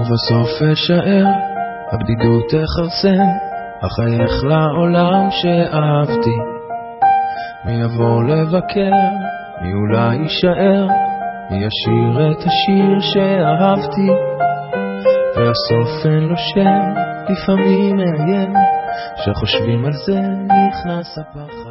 ובסוף אשאר, הבדידות תחרסן, אחייך לעולם שאהבתי. מי יבוא לבקר, מי אולי יישאר, מי ישיר את השיר שאהבתי. והסוף אין לו שם, לפעמים מאיים, שחושבים על זה נכנס הפחד.